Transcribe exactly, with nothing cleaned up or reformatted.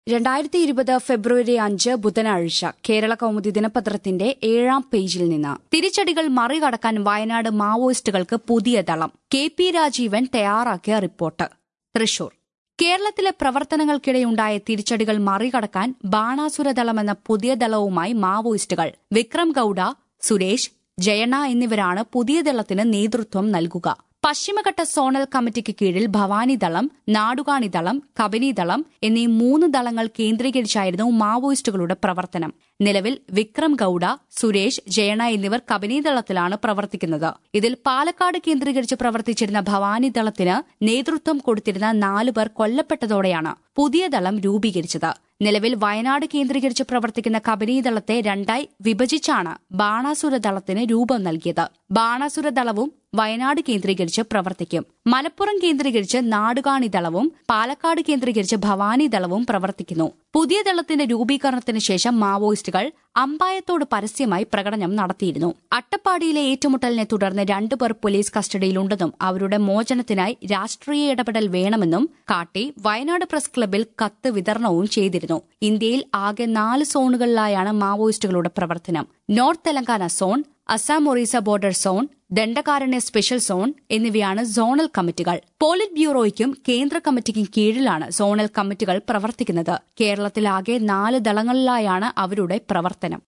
രണ്ടായിരത്തി ഇരുപത് ഫെബ്രുവരി അഞ്ച് ബുധനാഴ്ച കേരള കൗമുദി ദിനപത്രത്തിന്റെ ഏഴാം പേജിൽ നിന്ന് തിരിച്ചടികൾ മറികടക്കാൻ വയനാട് മാവോയിസ്റ്റുകൾക്ക് പുതിയ ദളം. കെ പി രാജീവൻ തയ്യാറാക്കിയ റിപ്പോർട്ട്. തൃശൂർ. കേരളത്തിലെ പ്രവർത്തനങ്ങൾക്കിടെയുണ്ടായ തിരിച്ചടികൾ മറികടക്കാൻ ബാണാസുരദളമെന്ന പുതിയ ദളവുമായി മാവോയിസ്റ്റുകൾ. വിക്രം ഗൌഡ, സുരേഷ്, ജയണ്ണ എന്നിവരാണ് പുതിയ ദളത്തിന് നേതൃത്വം നൽകുക. പശ്ചിമഘട്ട സോണൽ കമ്മിറ്റിക്ക് കീഴിൽ ഭവാനിദളം, നാടുകാണിദളം, കബനിദളം എന്നീ മൂന്ന് ദളങ്ങൾ കേന്ദ്രീകരിച്ചായിരുന്നു മാവോയിസ്റ്റുകളുടെ പ്രവർത്തനം. നിലവിൽ വിക്രം ഗൌഡ, സുരേഷ്, ജയണ്ണ എന്നിവർ കബനിദളത്തിലാണ് പ്രവർത്തിക്കുന്നത്. ഇതിൽ പാലക്കാട് കേന്ദ്രീകരിച്ച് പ്രവർത്തിച്ചിരുന്ന ഭവാനിദളത്തിന് നേതൃത്വം കൊടുത്തിരുന്ന നാലുപേർ കൊല്ലപ്പെട്ടതോടെയാണ് പുതിയ ദളം രൂപീകരിച്ചത്. നിലവിൽ വയനാട് കേന്ദ്രീകരിച്ച് പ്രവർത്തിക്കുന്ന കബനിദളത്തെ രണ്ടായി വിഭജിച്ചാണ് ബാണാസുരദളത്തിന് രൂപം നൽകിയത്. ബാണാസുരദളവും വയനാട് കേന്ദ്രീകരിച്ച് പ്രവർത്തിക്കും. മലപ്പുറം കേന്ദ്രീകരിച്ച് നാടുകാണിദളവും പാലക്കാട് കേന്ദ്രീകരിച്ച് ഭവാനിദളവും പ്രവർത്തിക്കുന്നു. പുതിയ ദളത്തിന്റെ രൂപീകരണത്തിന് ശേഷം മാവോയിസ്റ്റുകൾ അമ്പായത്തോട് പരസ്യമായി പ്രകടനം നടത്തിയിരുന്നു. അട്ടപ്പാടിയിലെ ഏറ്റുമുട്ടലിനെ തുടർന്ന് രണ്ടുപേർ പോലീസ് കസ്റ്റഡിയിലുണ്ടെന്നും അവരുടെ മോചനത്തിനായി രാഷ്ട്രീയ ഇടപെടൽ വേണമെന്നും കാട്ടി വയനാട് പ്രസ് ക്ലബിൽ കത്ത് വിതരണവും ചെയ്തിരുന്നു. ഇന്ത്യയിൽ ആകെ നാല് സോണുകളിലായാണ് മാവോയിസ്റ്റുകളുടെ പ്രവർത്തനം. North Telangana zone, Assam Orissa border zone, Dandakaranya special zone എന്നിവയാണ് സോണൽ കമ്മിറ്റികൾ. പോളിറ്റ് ബ്യൂറോയ്ക്കും കേന്ദ്ര കമ്മിറ്റിക്കും കീഴിലാണ് സോണൽ കമ്മിറ്റികൾ പ്രവർത്തിക്കുന്നത്. കേരളത്തിലാകെ നാല് ദളങ്ങളിലായാണ് അവരുടെ പ്രവർത്തനം.